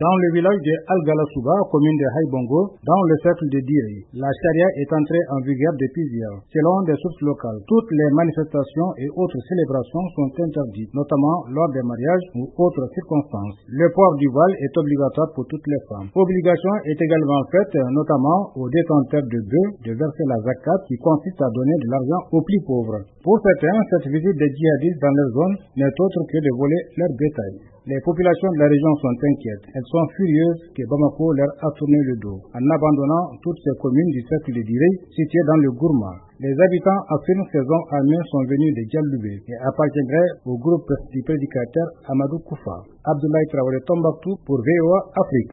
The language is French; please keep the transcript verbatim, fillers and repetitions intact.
Dans le village de Al-Galasouba, commune de Haïbongo, dans le cercle de Diri, la charia est entrée en vigueur depuis hier. Selon des sources locales, toutes les manifestations et autres célébrations sont interdites, notamment lors des mariages ou autres circonstances. Le port du voile est obligatoire pour toutes les femmes. Obligation est également faite, notamment aux détenteurs de bœufs, de verser la zakat qui consiste à donner de l'argent aux plus pauvres. Pour certains, cette visite des djihadistes dans leur zone n'est autre que de voler leur bétail. Les populations de la région sont inquiètes. Elles sont furieuses que Bamako leur a tourné le dos en abandonnant toutes ces communes du cercle de Diré situées dans le Gourma. Les habitants affirment que ces hommes armés sont venus de Djaloubé et appartiendraient au groupe du prédicateur Amadou Koufa. Abdoulaye Traoré Tombouctou pour V O A Afrique.